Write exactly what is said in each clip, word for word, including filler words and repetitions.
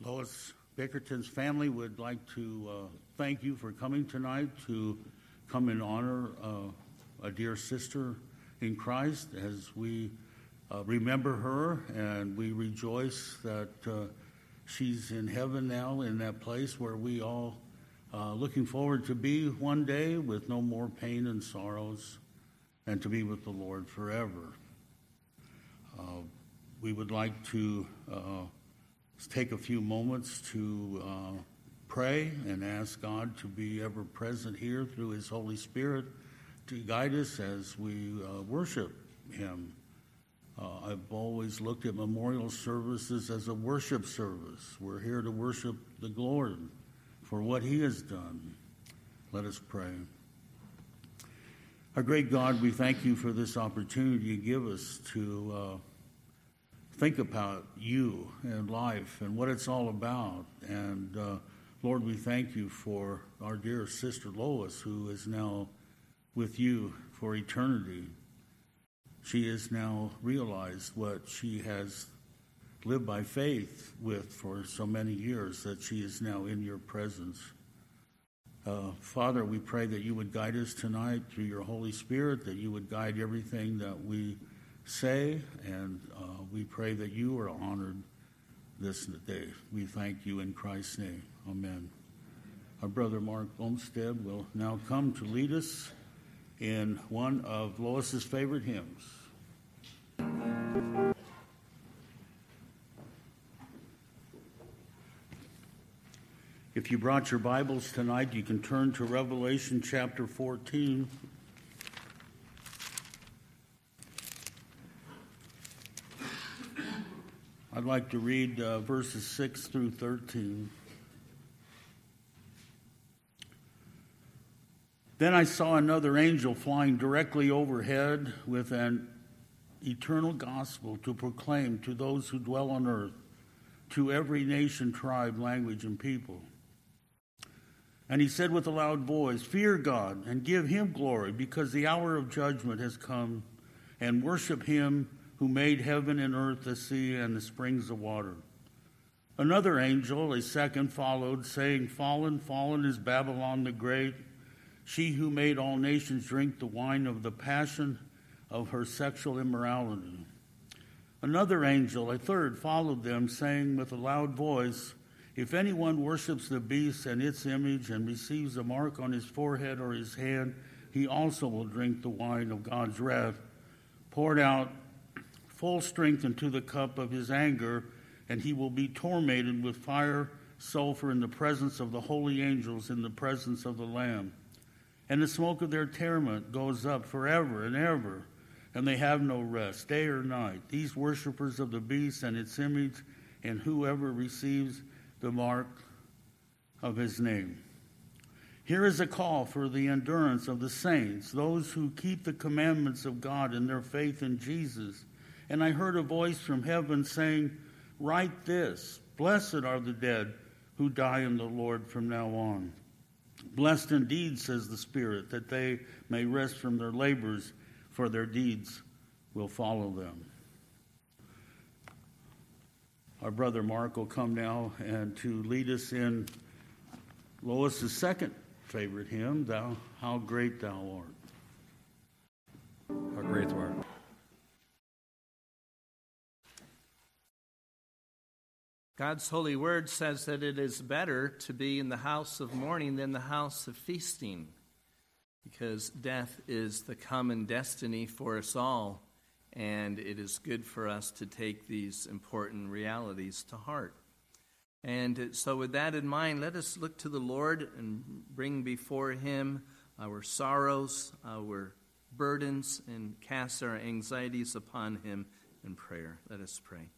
Lois Bickerton's family would like to uh, thank you for coming tonight to come and honor uh, a dear sister in Christ as we uh, remember her, and we rejoice that uh, she's in heaven now, in that place where we all uh, looking forward to be one day with no more pain and sorrows, and to be with the Lord forever. Uh, we would like to uh, take a few moments to uh, pray and ask God to be ever present here through His Holy Spirit to guide us as we uh, worship Him. Uh, I've always looked at memorial services as a worship service. We're here to worship the Lord for what He has done. Let us pray. Our great God, we thank you for this opportunity you give us to uh, think about you and life and what it's all about. And uh, Lord, we thank you for our dear sister Lois, who is now with you for eternity. She has now realized what she has lived by faith with for so many years, that she is now in your presence. Uh, Father, we pray that you would guide us tonight through your Holy Spirit, that you would guide everything that we say, and uh, we pray that you are honored this day. We thank you in Christ's name. Amen. Our brother Mark Olmsted will now come to lead us in one of Lois's favorite hymns. If you brought your Bibles tonight, you can turn to Revelation chapter fourteen. I'd like to read uh, verses six through thirteen. Then I saw another angel flying directly overhead with an eternal gospel to proclaim to those who dwell on earth, to every nation, tribe, language, and people. And he said with a loud voice, "Fear God and give him glory, because the hour of judgment has come, and worship him who made heaven and earth, the sea, and the springs of water." Another angel, a second, followed, saying, "Fallen, fallen is Babylon the Great, she who made all nations drink the wine of the passion of her sexual immorality." Another angel, a third, followed them, saying with a loud voice, "If anyone worships the beast and its image and receives a mark on his forehead or his hand, he also will drink the wine of God's wrath, poured out full strength into the cup of his anger, and he will be tormented with fire, sulfur in the presence of the holy angels, in the presence of the Lamb. And the smoke of their torment goes up forever and ever, and they have no rest, day or night, these worshipers of the beast and its image, and whoever receives the mark of his name." Here is a call for the endurance of the saints, those who keep the commandments of God in their faith in Jesus. And I heard a voice from heaven saying, "Write this, blessed are the dead who die in the Lord from now on. Blessed indeed, says the Spirit, that they may rest from their labors, for their deeds will follow them." Our brother Mark will come now and to lead us in Lois's second favorite hymn, "Thou, How Great Thou Art." How great thou art. God's holy word says that it is better to be in the house of mourning than the house of feasting, because death is the common destiny for us all, and it is good for us to take these important realities to heart. And so with that in mind, let us look to the Lord and bring before him our sorrows, our burdens, and cast our anxieties upon him in prayer. Let us pray.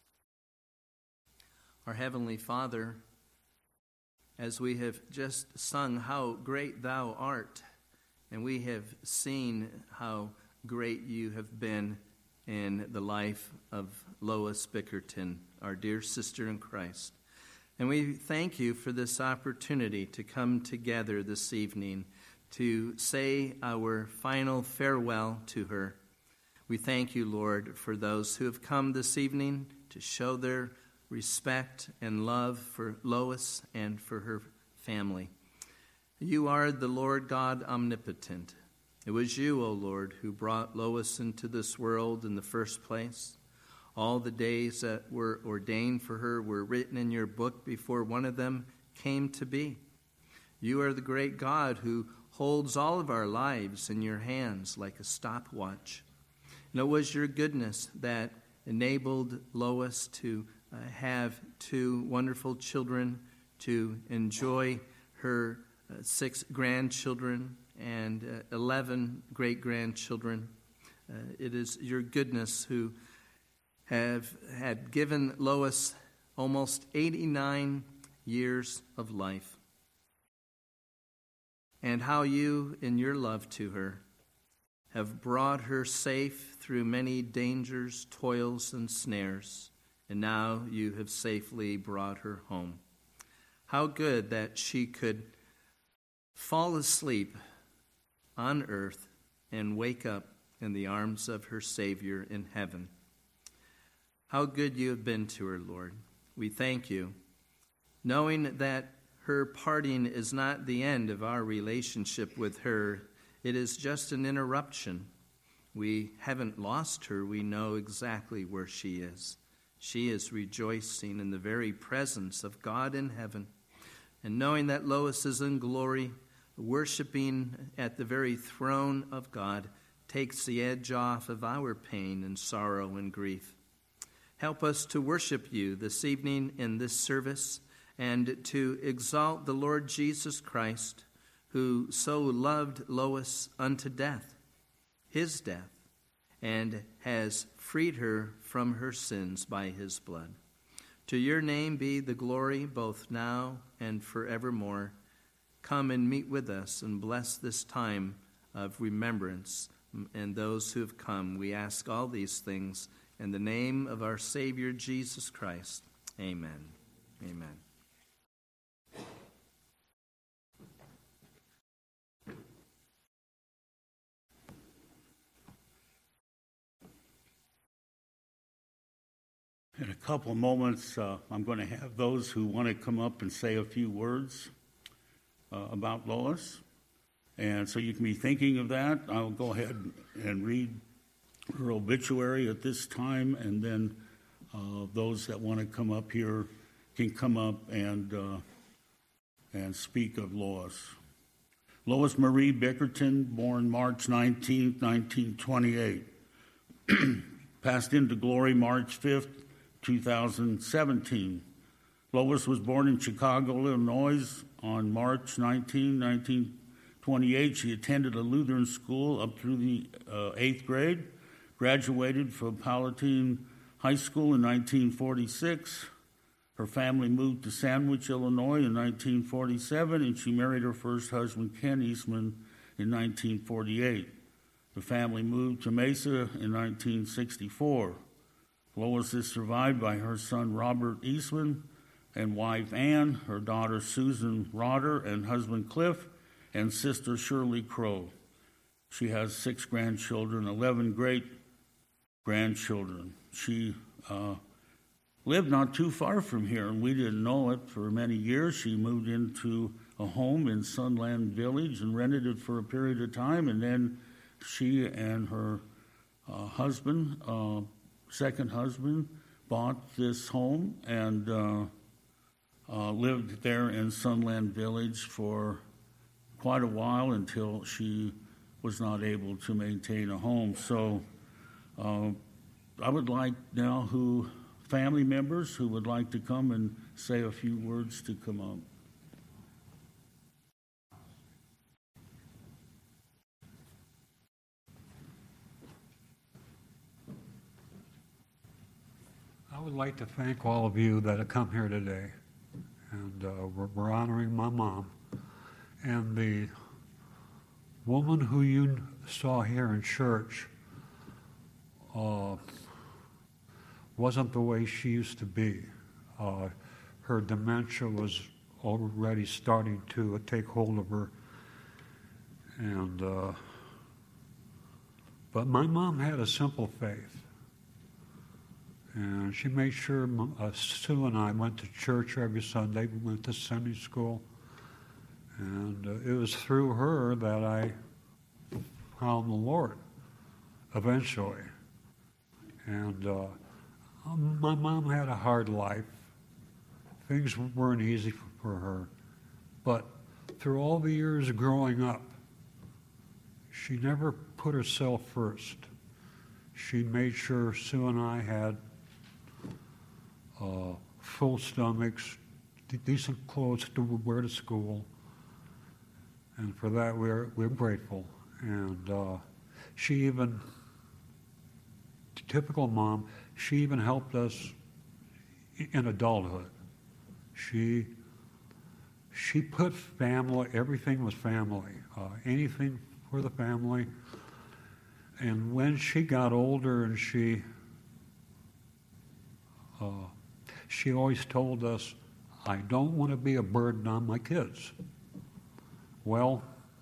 Our Heavenly Father, as we have just sung, "How Great Thou Art," and we have seen how great you have been in the life of Lois Bickerton, our dear sister in Christ. And we thank you for this opportunity to come together this evening to say our final farewell to her. We thank you, Lord, for those who have come this evening to show their respect and love for Lois and for her family. You are the Lord God omnipotent. It was you, O Lord, who brought Lois into this world in the first place. All the days that were ordained for her were written in your book before one of them came to be. You are the great God who holds all of our lives in your hands like a stopwatch. And it was your goodness that enabled Lois to uh, have two wonderful children, to enjoy her uh, six grandchildren and uh, eleven great-grandchildren. Uh, it is your goodness who have had given Lois almost eighty-nine years of life. And how you, in your love to her, have brought her safe through many dangers, toils, and snares, and now you have safely brought her home. How good that she could fall asleep on earth and wake up in the arms of her Savior in heaven. How good you have been to her, Lord. We thank you, knowing that her parting is not the end of our relationship with her. It is just an interruption. We haven't lost her. We know exactly where she is. She is rejoicing in the very presence of God in heaven. And knowing that Lois is in glory, worshiping at the very throne of God, takes the edge off of our pain and sorrow and grief. Help us to worship you this evening in this service and to exalt the Lord Jesus Christ, who so loved Lois unto death, his death, and has freed her from her sins by his blood. To your name be the glory both now and forevermore. Come and meet with us and bless this time of remembrance and those who have come. We ask all these things in the name of our Savior Jesus Christ. Amen. Amen. In a couple of moments, uh, I'm going to have those who want to come up and say a few words uh, about Lois. And so you can be thinking of that. I'll go ahead and read her obituary at this time, and then uh, those that want to come up here can come up and uh, and speak of Lois. Lois Marie Bickerton, born March nineteenth, nineteen twenty-eight. Passed into glory March fifth, two thousand seventeen. Lois was born in Chicago, Illinois on March nineteenth, nineteen twenty-eight. She attended a Lutheran school up through the uh, eighth grade, graduated from Palatine High School in nineteen forty-six. Her family moved to Sandwich, Illinois in nineteen forty-seven, and she married her first husband, Ken Eastman, in nineteen forty-eight. The family moved to Mesa in nineteen sixty-four. Lois is survived by her son, Robert Eastman, and wife Ann, her daughter, Susan Rotter, and husband, Cliff, and sister, Shirley Crow. She has six grandchildren, eleven great-grandchildren. She uh, lived not too far from here, and we didn't know it for many years. She moved into a home in Sunland Village and rented it for a period of time, and then she and her uh, husband, uh, second husband, bought this home and uh, uh, lived there in Sunland Village for quite a while until she was not able to maintain a home. So uh, I would like now who family members who would like to come and say a few words to come up. I would like to thank all of you that have come here today. And uh, we're, we're honoring my mom. And the woman who you saw here in church uh, wasn't the way she used to be. Uh, her dementia was already starting to take hold of her. And uh, but my mom had a simple faith. And she made sure uh, Sue and I went to church every Sunday. We went to Sunday school. And uh, it was through her that I found the Lord eventually. And uh, my mom had a hard life. Things weren't easy for her. But through all the years of growing up, she never put herself first. She made sure Sue and I had uh, full stomachs, d- decent clothes to wear to school. And for that, we're, we're grateful. And uh, she even, typical mom, she even helped us in adulthood. She she put family, everything was family, uh, anything for the family. And when she got older and she, uh, she always told us, I don't want to be a burden on my kids. Well,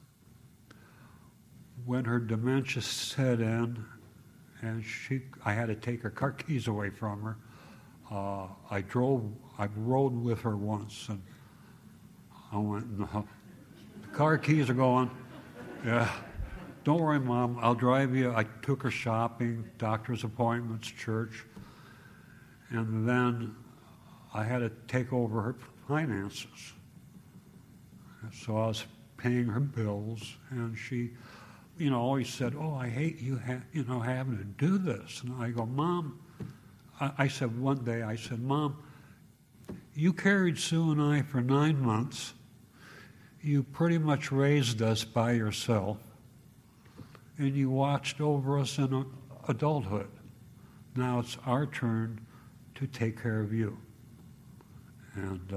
when her dementia set in, and she, I had to take her car keys away from her. Uh, I drove, I rode with her once, and I went, no, the car keys are gone. Yeah, don't worry, Mom, I'll drive you. I took her shopping, doctor's appointments, church, and then I had to take over her finances. So I was paying her bills, and she, you know, always said, oh, I hate you, ha- you know, having to do this. And I go, Mom, I, I said one day, I said, Mom, you carried Sue and I for nine months. You pretty much raised us by yourself, and you watched over us in adulthood. Now it's our turn to take care of you. And uh,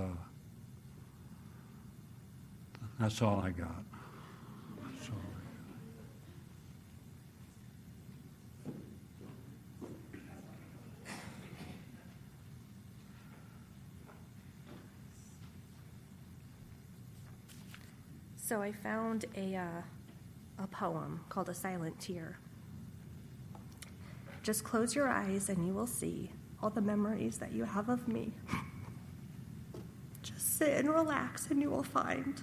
that's all I got. So. So I found a, uh, a poem called A Silent Tear. Just close your eyes and you will see all the memories that you have of me. Just sit and relax and you will find.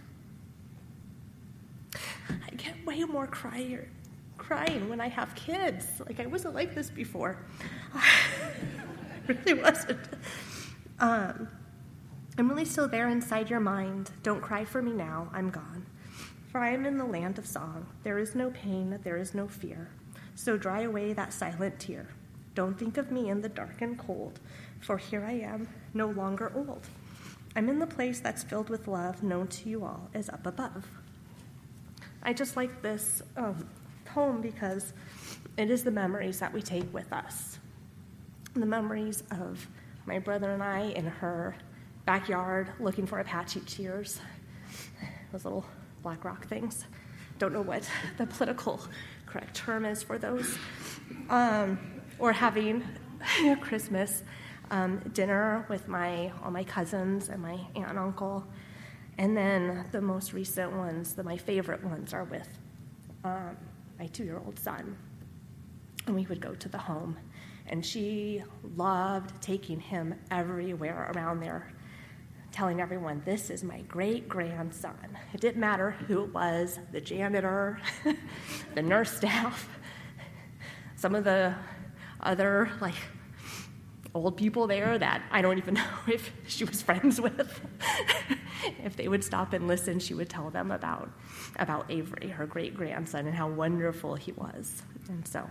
I get way more crier, crying when I have kids. Like, I wasn't like this before. I really wasn't. Um, I'm really still there inside your mind. Don't cry for me now, I'm gone. For I am in the land of song. There is no pain, there is no fear. So dry away that silent tear. Don't think of me in the dark and cold, for here I am, no longer old. I'm in the place that's filled with love, known to you all as up above. I just like this um, poem because it is the memories that we take with us. The memories of my brother and I in her backyard looking for Apache tears, those little black rock things. Don't know what the political correct term is for those. Um, or having a Christmas um, dinner with my all my cousins and my aunt and uncle. And then the most recent ones, the, my favorite ones, are with um, my two-year-old son. And we would go to the home. And she loved taking him everywhere around there, telling everyone, this is my great-grandson. It didn't matter who it was, the janitor, the nurse staff, some of the other, like, old people there that I don't even know if she was friends with. If they would stop and listen, she would tell them about, about Avery, her great-grandson, and how wonderful he was. And so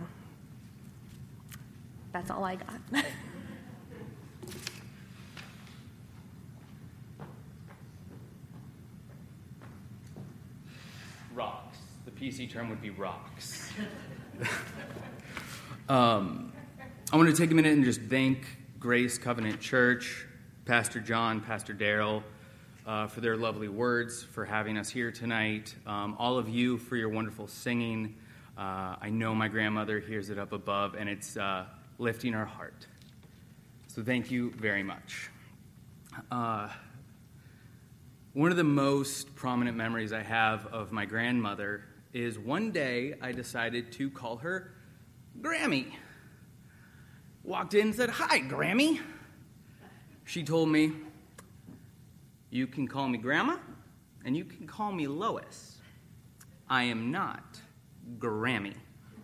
that's all I got. Rocks. The P C term would be rocks. um, I want to take a minute and just thank Grace Covenant Church, Pastor John, Pastor Daryl, uh, for their lovely words, for having us here tonight. Um, all of you for your wonderful singing. Uh, I know my grandmother hears it up above, and it's uh, lifting our heart. So thank you very much. Uh, one of the most prominent memories I have of my grandmother is one day I decided to call her Grammy. Walked in and said, "Hi, Grammy." She told me, "You can call me Grandma, and you can call me Lois. I am not Grammy."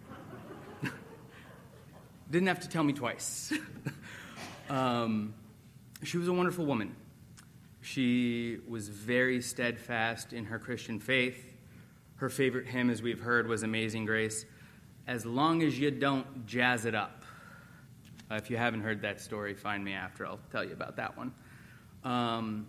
Didn't have to tell me twice. um, she was a wonderful woman. She was very steadfast in her Christian faith. Her favorite hymn, as we've heard, was Amazing Grace. As long as you don't jazz it up. Uh, if you haven't heard that story, find me after. I'll tell you about that one. Um,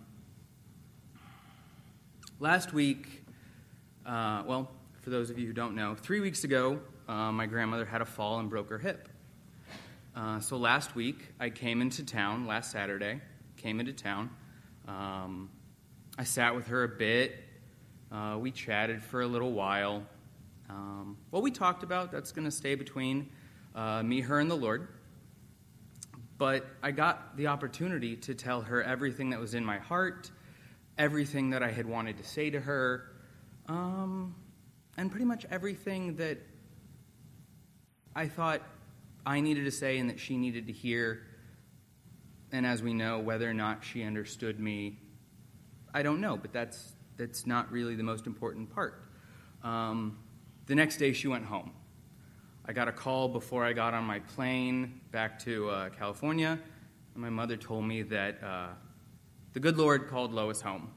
last week, uh, well, for those of you who don't know, three weeks ago, uh, my grandmother had a fall and broke her hip. Uh, so last week, I came into town, last Saturday, came into town. Um, I sat with her a bit. Uh, we chatted for a little while. Um, what we talked about, that's going to stay between uh, me, her, and the Lord. But I got the opportunity to tell her everything that was in my heart, everything that I had wanted to say to her, um, and pretty much everything that I thought I needed to say and that she needed to hear. And as we know, whether or not she understood me, I don't know, but that's that's not really the most important part. Um, the next day, she went home. I got a call before I got on my plane back to uh, California, and my mother told me that uh, the good Lord called Lois home.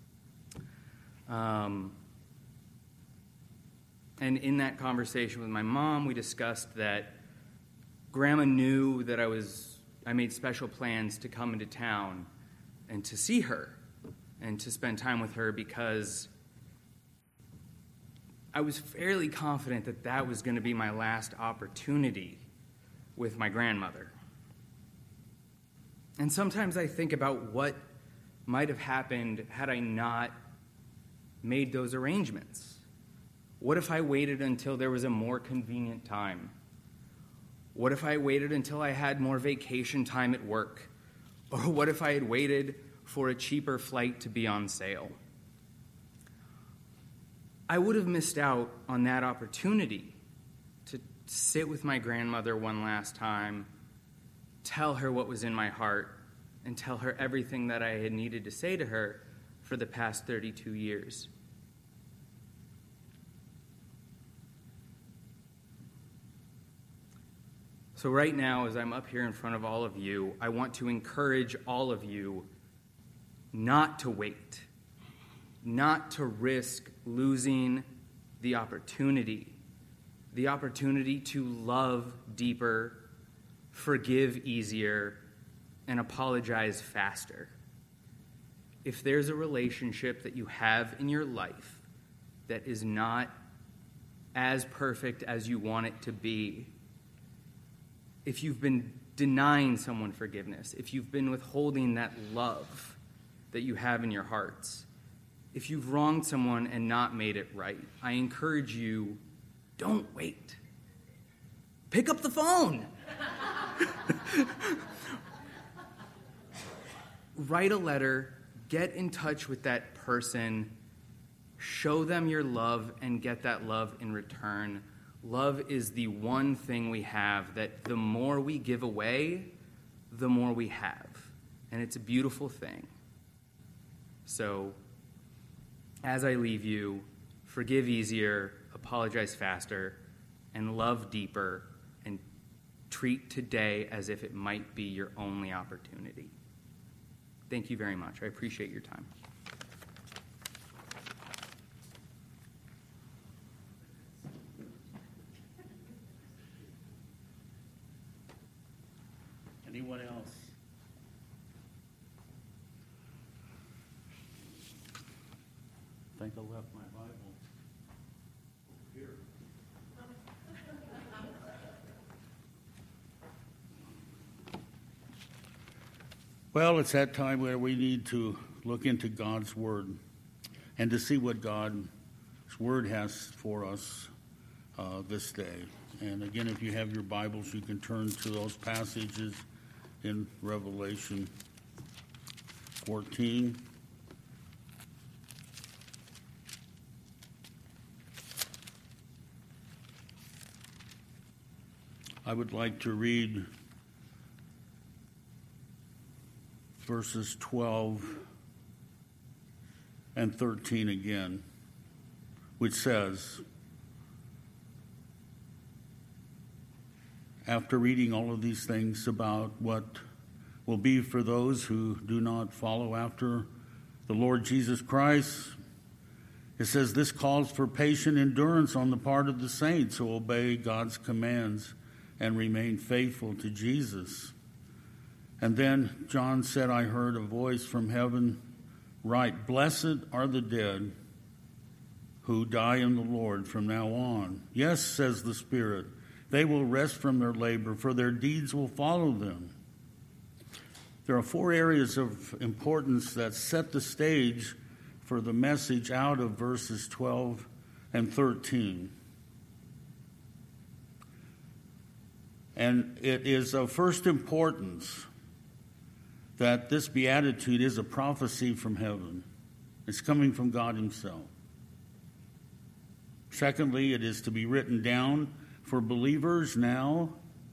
Um, and in that conversation with my mom, we discussed that Grandma knew that I was, I made special plans to come into town and to see her and to spend time with her because I was fairly confident that that was going to be my last opportunity with my grandmother. And sometimes I think about what might have happened had I not made those arrangements. What if I waited until there was a more convenient time? What if I waited until I had more vacation time at work? Or what if I had waited for a cheaper flight to be on sale? I would have missed out on that opportunity to sit with my grandmother one last time, tell her what was in my heart, and tell her everything that I had needed to say to her for the past thirty-two years. So right now, as I'm up here in front of all of you, I want to encourage all of you not to wait, not to risk losing the opportunity, the opportunity to love deeper, forgive easier, and apologize faster. If there's a relationship that you have in your life that is not as perfect as you want it to be, if you've been denying someone forgiveness, if you've been withholding that love that you have in your hearts, if you've wronged someone and not made it right, I encourage you, don't wait. Pick up the phone. Write a letter, get in touch with that person, show them your love, and get that love in return. Love is the one thing we have that the more we give away, the more we have. And it's a beautiful thing. So, as I leave you, forgive easier, apologize faster, and love deeper, and treat today as if it might be your only opportunity. Thank you very much. I appreciate your time. Anyone else? I think I left my Bible here. Well, it's that time where we need to look into God's Word and to see what God's Word has for us uh, this day. And again, if you have your Bibles, you can turn to those passages in Revelation fourteen. I would like to read verses twelve and thirteen again, which says, after reading all of these things about what will be for those who do not follow after the Lord Jesus Christ, it says, this calls for patient endurance on the part of the saints who obey God's commands and remain faithful to Jesus. And then John said, I heard a voice from heaven write, blessed are the dead who die in the Lord from now on. Yes, says the Spirit, they will rest from their labor, for their deeds will follow them. There are four areas of importance that set the stage for the message out of verses twelve and thirteen. And it is of first importance that this beatitude is a prophecy from heaven. It's coming from God himself. Secondly, it is to be written down for believers now,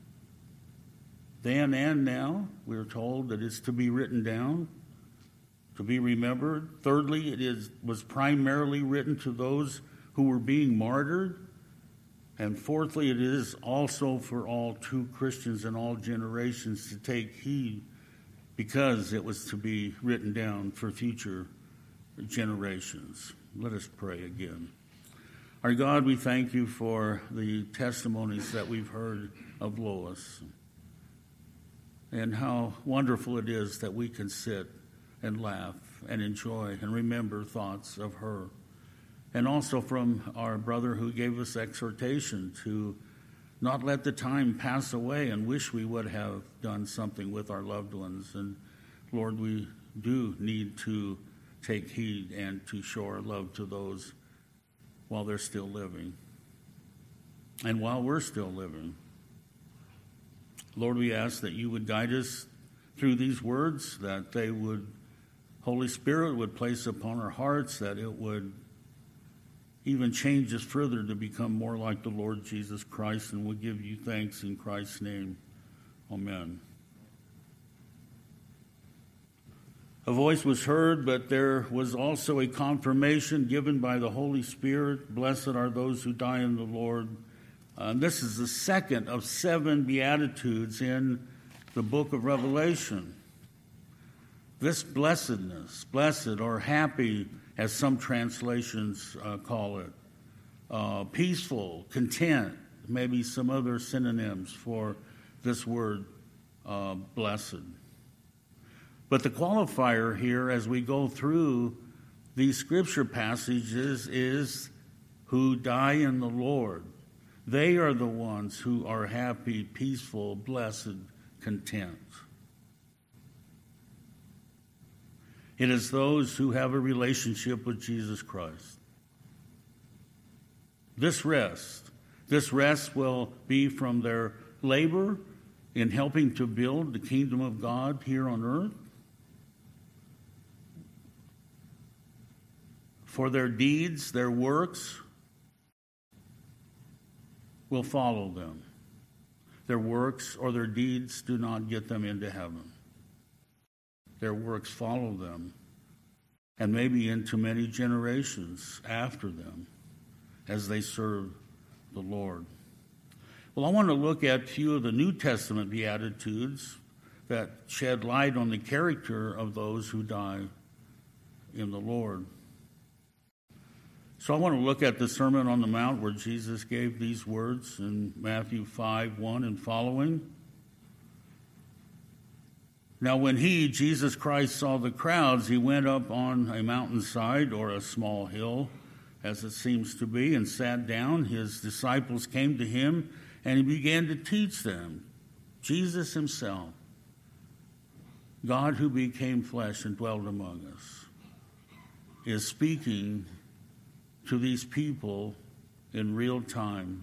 then and now. We're told that it's to be written down, to be remembered. Thirdly, it is was primarily written to those who were being martyred. And fourthly, it is also for all true Christians in all generations to take heed, because it was to be written down for future generations. Let us pray again. Our God, we thank you for the testimonies that we've heard of Lois, and how wonderful it is that we can sit and laugh and enjoy and remember thoughts of her. And also from our brother who gave us exhortation to not let the time pass away and wish we would have done something with our loved ones. And Lord, we do need to take heed and to show our love to those while they're still living and while we're still living. Lord, we ask that you would guide us through these words, that they would, Holy Spirit would place upon our hearts, that it would even change us further to become more like the Lord Jesus Christ, and we'll give you thanks in Christ's name. Amen. A voice was heard, but there was also a confirmation given by the Holy Spirit. Blessed are those who die in the Lord. Uh, this is the second of seven Beatitudes in the book of Revelation. This blessedness, blessed or happy, as some translations uh, call it, uh, peaceful, content, maybe some other synonyms for this word, uh, blessed. But the qualifier here as we go through these scripture passages is who die in the Lord. They are the ones who are happy, peaceful, blessed, content. It is those who have a relationship with Jesus Christ. This rest, this rest will be from their labor in helping to build the kingdom of God here on earth, for their deeds, their works will follow them. Their works or their deeds do not get them into heaven. Their works follow them, and maybe into many generations after them as they serve the Lord. Well, I want to look at a few of the New Testament Beatitudes that shed light on the character of those who die in the Lord. So I want to look at the Sermon on the Mount where Jesus gave these words in Matthew five, one and following. Now when he, Jesus Christ, saw the crowds, he went up on a mountainside or a small hill, as it seems to be, and sat down. His disciples came to him, and he began to teach them. Jesus himself, God who became flesh and dwelt among us, is speaking to these people in real time.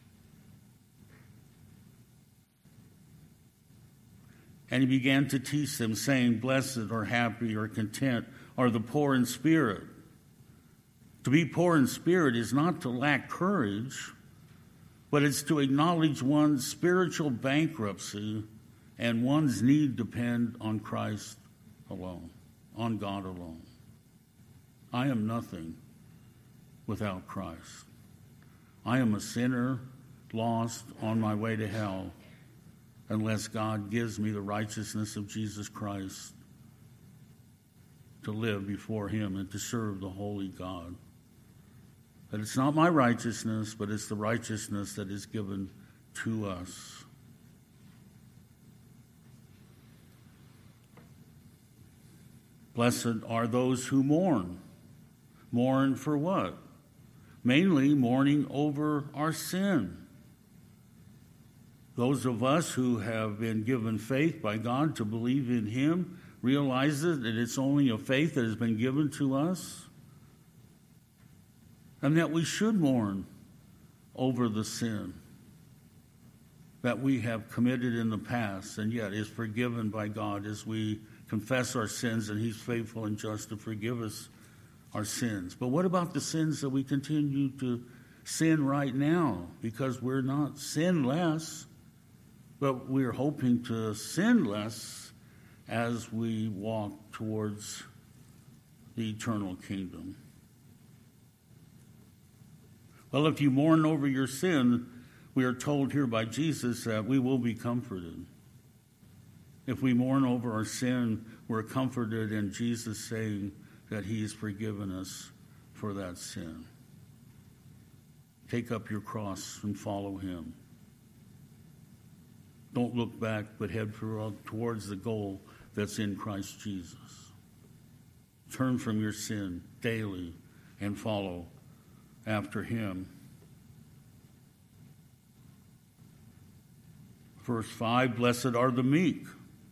And he began to teach them, saying, blessed or happy or content are the poor in spirit. To be poor in spirit is not to lack courage, but it's to acknowledge one's spiritual bankruptcy and one's need to depend on Christ alone, on God alone. I am nothing without Christ. I am a sinner, lost, on my way to hell, unless God gives me the righteousness of Jesus Christ to live before him and to serve the holy God. But it's not my righteousness, but it's the righteousness that is given to us. Blessed are those who mourn. Mourn for what? Mainly mourning over our sin. Those of us who have been given faith by God to believe in him realize that it's only a faith that has been given to us, and that we should mourn over the sin that we have committed in the past and yet is forgiven by God as we confess our sins, and he's faithful and just to forgive us our sins. But what about the sins that we continue to sin right now? Because we're not sinless, but we're hoping to sin less as we walk towards the eternal kingdom. Well, if you mourn over your sin, we are told here by Jesus that we will be comforted. If we mourn over our sin, we're comforted in Jesus saying that he has forgiven us for that sin. Take up your cross and follow him. Don't look back, but head for, towards the goal that's in Christ Jesus. Turn from your sin daily and follow after him. Verse five, blessed are the meek.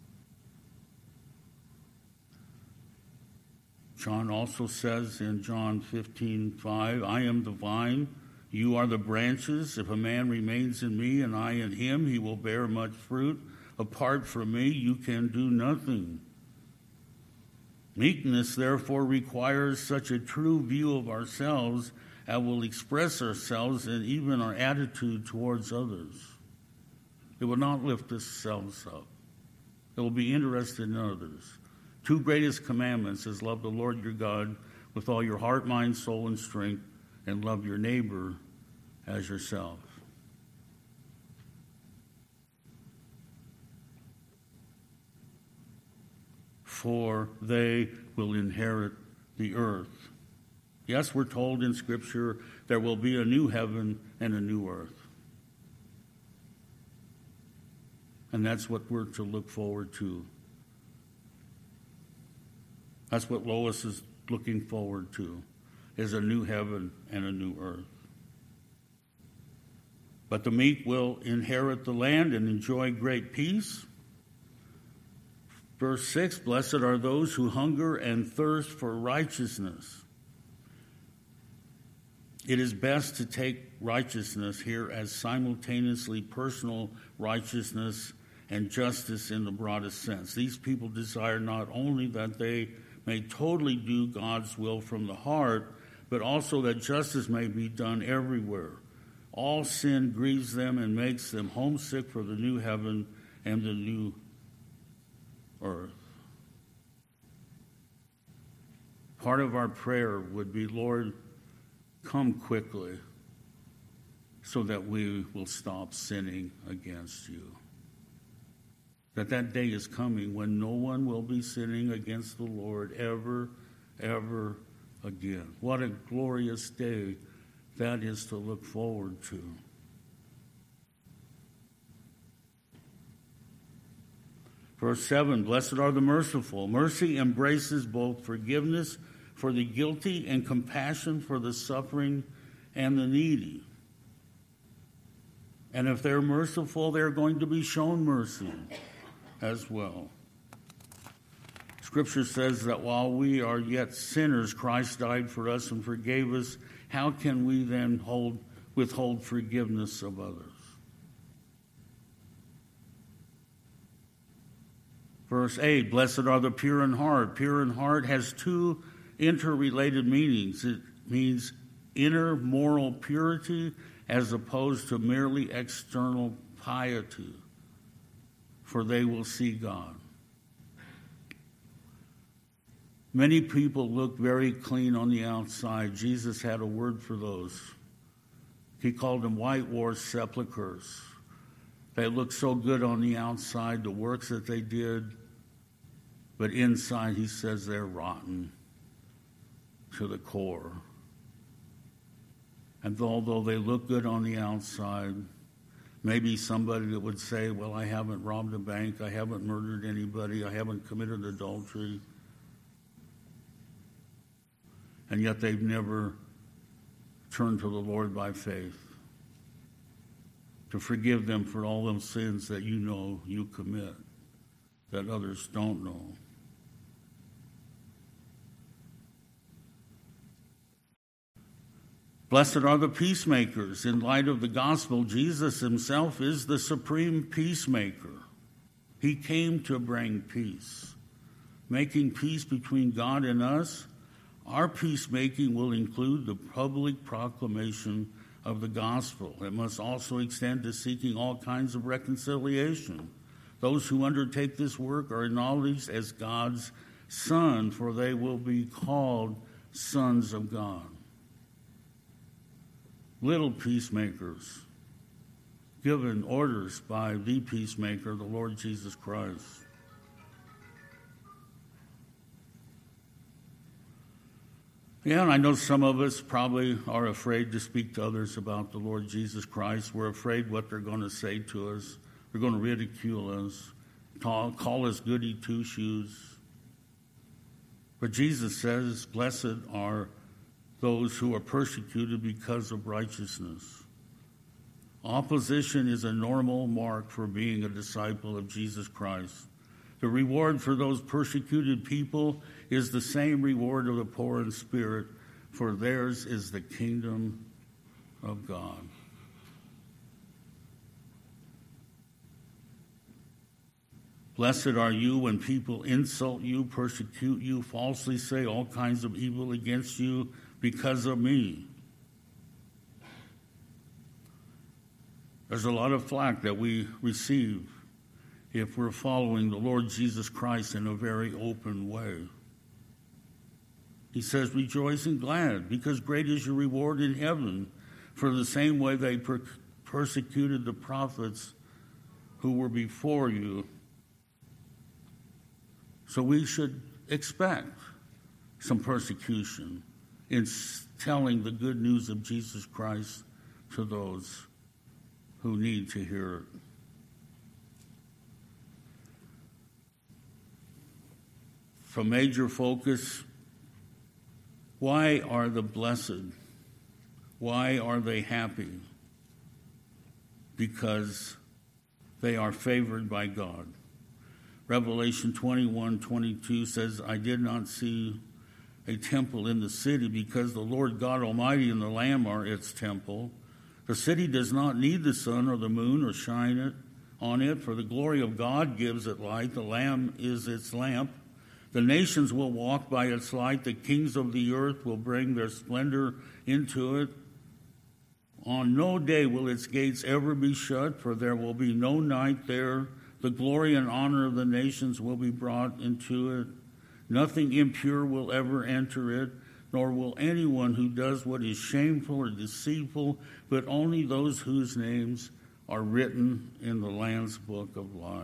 John also says in John fifteen five, I am the vine, you are the branches. If a man remains in me and I in him, he will bear much fruit. Apart from me, you can do nothing. Meekness, therefore, requires such a true view of ourselves as will express ourselves in even our attitude towards others. It will not lift ourselves up. It will be interested in others. Two greatest commandments is love the Lord your God with all your heart, mind, soul, and strength, and love your neighbor as yourself. For they will inherit the earth. Yes, we're told in Scripture there will be a new heaven and a new earth. And that's what we're to look forward to. That's what Lois is looking forward to, is a new heaven and a new earth. But the meek will inherit the land and enjoy great peace. Verse six, blessed are those who hunger and thirst for righteousness. It is best to take righteousness here as simultaneously personal righteousness and justice in the broadest sense. These people desire not only that they may totally do God's will from the heart, but also that justice may be done everywhere. All sin grieves them and makes them homesick for the new heaven and the new earth. Part of our prayer would be, Lord, come quickly so that we will stop sinning against you. That that day is coming when no one will be sinning against the Lord ever, ever again. What a glorious day that is to look forward to. Verse seven, blessed are the merciful. Mercy embraces both forgiveness for the guilty and compassion for the suffering and the needy. And if they're merciful, they're going to be shown mercy as well. Scripture says that while we are yet sinners, Christ died for us and forgave us. How can we then hold, withhold forgiveness of others? Verse eight, blessed are the pure in heart. Pure in heart has two interrelated meanings. It means inner moral purity as opposed to merely external piety, for they will see God. Many people look very clean on the outside. Jesus had a word for those. He called them whitewashed sepulchres. They look so good on the outside, the works that they did, but inside he says they're rotten to the core. And although they look good on the outside, maybe somebody that would say, well, I haven't robbed a bank, I haven't murdered anybody, I haven't committed adultery, and yet they've never turned to the Lord by faith to forgive them for all them sins that you know you commit, that others don't know. Blessed are the peacemakers. In light of the gospel, Jesus himself is the supreme peacemaker. He came to bring peace, making peace between God and us. Our peacemaking will include the public proclamation of the gospel. It must also extend to seeking all kinds of reconciliation. Those who undertake this work are acknowledged as God's son, for they will be called sons of God. Little peacemakers, given orders by the peacemaker, the Lord Jesus Christ. Yeah, and I know some of us probably are afraid to speak to others about the Lord Jesus Christ. We're afraid what they're going to say to us. They're going to ridicule us, call, call us goody two-shoes. But Jesus says, blessed are those who are persecuted because of righteousness. Opposition is a normal mark for being a disciple of Jesus Christ. The reward for those persecuted people is the same reward of the poor in spirit, for theirs is the kingdom of God. Blessed are you when people insult you, persecute you, falsely say all kinds of evil against you because of me. There's a lot of flack that we receive if we're following the Lord Jesus Christ in a very open way. He says, rejoice and glad, because great is your reward in heaven, for the same way they per- persecuted the prophets who were before you. So we should expect some persecution in telling the good news of Jesus Christ to those who need to hear it. From major focus, why are the blessed? Why are they happy? Because they are favored by God. Revelation twenty-one twenty-two says, I did not see a temple in the city because the Lord God Almighty and the Lamb are its temple. The city does not need the sun or the moon or shine it on it, for the glory of God gives it light. The Lamb is its lamp. The nations will walk by its light. The kings of the earth will bring their splendor into it. On no day will its gates ever be shut, for there will be no night there. The glory and honor of the nations will be brought into it. Nothing impure will ever enter it, nor will anyone who does what is shameful or deceitful, but only those whose names are written in the Lamb's book of life.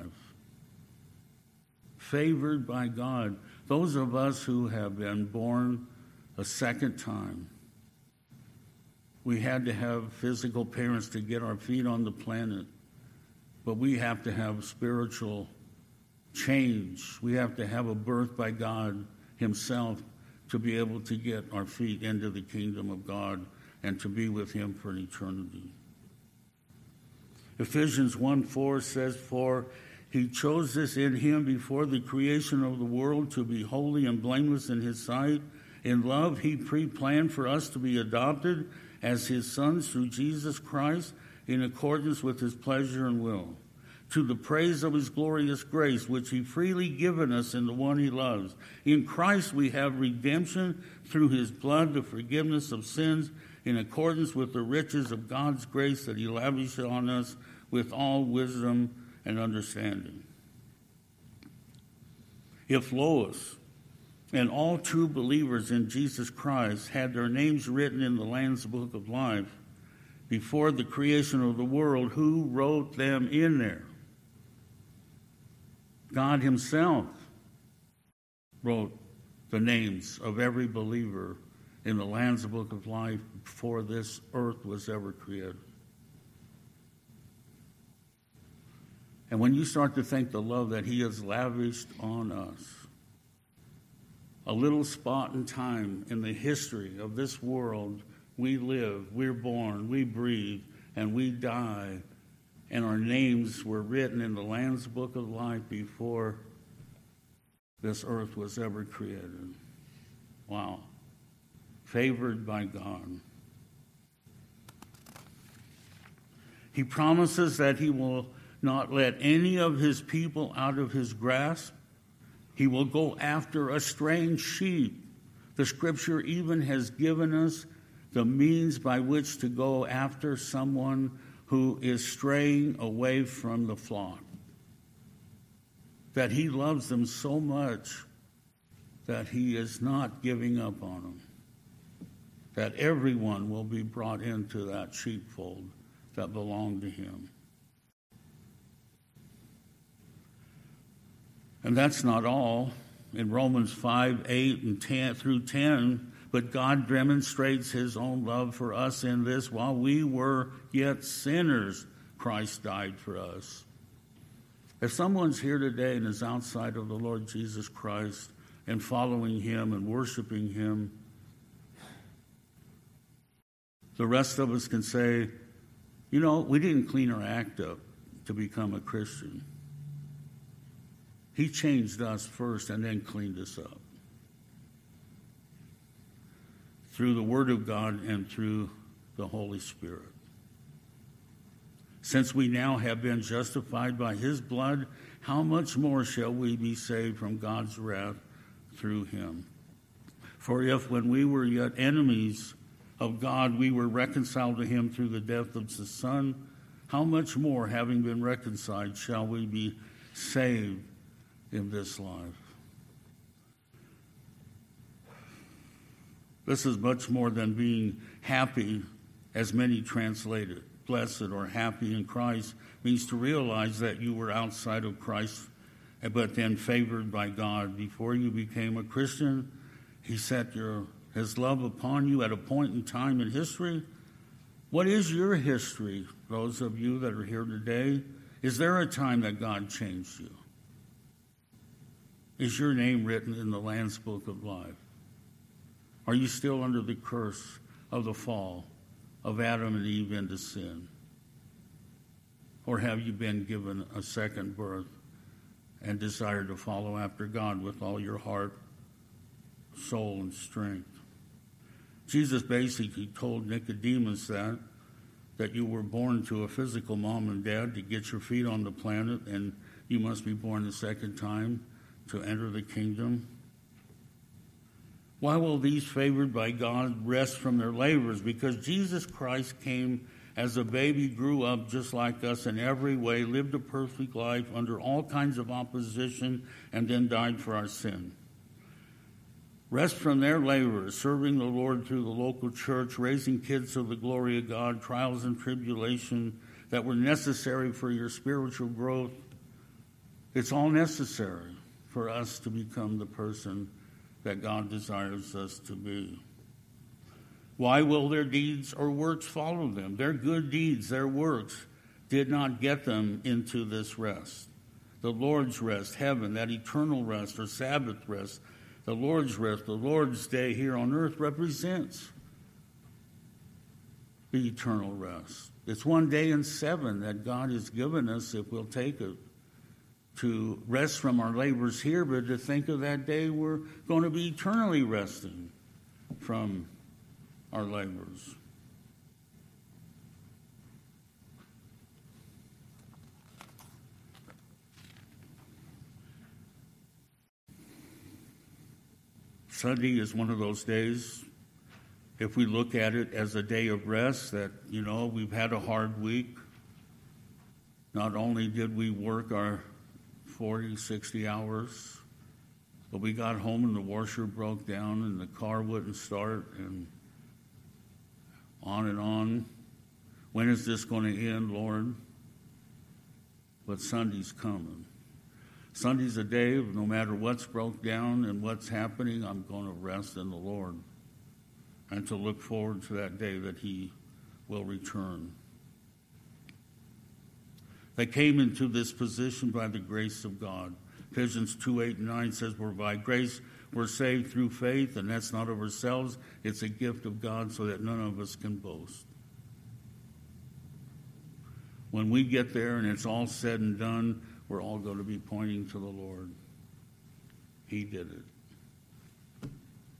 Favored by God, those of us who have been born a second time. We had to have physical parents to get our feet on the planet, but we have to have spiritual change. We have to have a birth by God himself to be able to get our feet into the kingdom of God and to be with him for an eternity. Ephesians one four says, for he chose us in him before the creation of the world to be holy and blameless in his sight. In love, he pre-planned for us to be adopted as his sons through Jesus Christ in accordance with his pleasure and will, to the praise of his glorious grace, which he freely given us in the one he loves. In Christ we have redemption through his blood, the forgiveness of sins, in accordance with the riches of God's grace that he lavished on us with all wisdom and understanding. If Lois And all true believers in Jesus Christ had their names written in the Lamb's Book of Life before the creation of the world. Who wrote them in there? God himself wrote the names of every believer in the Lamb's Book of Life before this earth was ever created. And when you start to think the love that he has lavished on us, a little spot in time in the history of this world, we live, we're born, we breathe, and we die, and our names were written in the Lamb's Book of Life before this earth was ever created. Wow. Favored by God. He promises that he will not let any of his people out of his grasp. He will go after a strange sheep. The scripture even has given us the means by which to go after someone who is straying away from the flock. That he loves them so much that he is not giving up on them. That everyone will be brought into that sheepfold that belonged to him. And that's not all. In Romans five, eight, and ten through ten, but God demonstrates his own love for us in this: while we were yet sinners, Christ died for us. If someone's here today and is outside of the Lord Jesus Christ and following him and worshiping him, the rest of us can say, you know, we didn't clean our act up to become a Christian. He changed us first and then cleaned us up. Through the Word of God and through the Holy Spirit. Since we now have been justified by his blood, how much more shall we be saved from God's wrath through him? For if when we were yet enemies of God, we were reconciled to him through the death of the Son, how much more, having been reconciled, shall we be saved in this life? This is much more than being happy, as many translate it. Blessed or happy in Christ means to realize that you were outside of Christ, but then favored by God. Before you became a Christian, he set your his love upon you at a point in time in history. What is your history, those of you that are here today? Is there a time that God changed you? Is your name written in the Lamb's Book of Life? Are you still under the curse of the fall of Adam and Eve into sin? Or have you been given a second birth and desire to follow after God with all your heart, soul, and strength? Jesus basically told Nicodemus that, that you were born to a physical mom and dad to get your feet on the planet, and you must be born the second time to enter the kingdom. Why will these favored by God rest from their labors? Because Jesus Christ came as a baby, grew up just like us in every way, lived a perfect life under all kinds of opposition, and then died for our sin. Rest from their labors, serving the Lord through the local church, raising kids to the glory of God, trials and tribulation that were necessary for your spiritual growth. It's all necessary for us to become the person that God desires us to be. Why will their deeds or works follow them? Their good deeds, their works, did not get them into this rest. The Lord's rest, heaven, that eternal rest or Sabbath rest, the Lord's rest, the Lord's day here on earth represents the eternal rest. It's one day in seven that God has given us, if we'll take it, to rest from our labors here, but to think of that day we're going to be eternally resting from our labors. Sunday is one of those days, if we look at it as a day of rest, that, you know, we've had a hard week. Not only did we work our forty, sixty hours But we got home and the washer broke down and the car wouldn't start, and on and on. When is this going to end, Lord? But Sunday's coming. Sunday's a day, no matter what's broke down and what's happening, I'm going to rest in the Lord and to look forward to that day that he will return. They came into this position by the grace of God. Ephesians two, eight, and nine says, we're by grace, we're saved through faith, and that's not of ourselves. It's a gift of God so that none of us can boast. When we get there and it's all said and done, we're all going to be pointing to the Lord. He did it.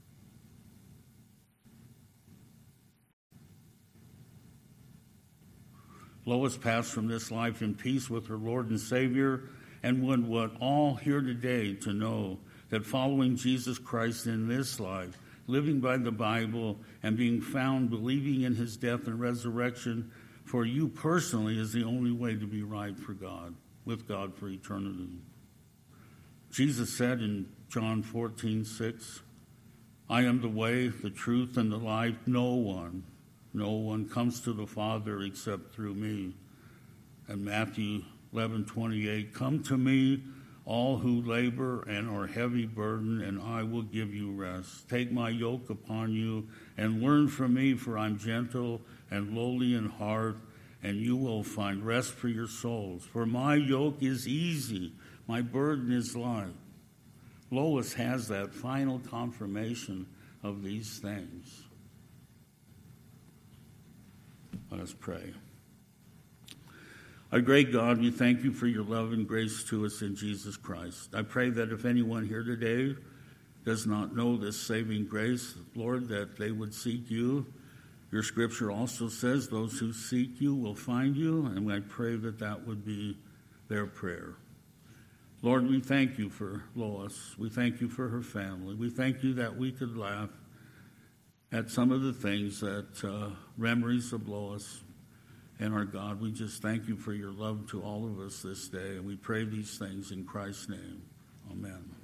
Lois passed from this life in peace with her Lord and Savior, and would want all here today to know that following Jesus Christ in this life, living by the Bible, and being found believing in his death and resurrection for you personally is the only way to be right for God, with God for eternity. Jesus said in John fourteen, six, I am the way, the truth, and the life. No one, no one comes to the Father except through me. And Matthew eleven, twenty-eight, come to me, all who labor and are heavy burdened, and I will give you rest. Take my yoke upon you and learn from me, for I'm gentle and lowly in heart, and you will find rest for your souls. For my yoke is easy, my burden is light. Lois has that final confirmation of these things. Let us pray. Our great God, we thank you for your love and grace to us in Jesus Christ. I pray that if anyone here today does not know this saving grace, Lord, that they would seek you. Your scripture also says those who seek you will find you, and I pray that that would be their prayer. Lord, we thank you for Lois. We thank you for her family. We thank you that we could laugh at some of the things that uh, memories of Lois. And our God, we just thank you for your love to all of us this day. And we pray these things in Christ's name. Amen.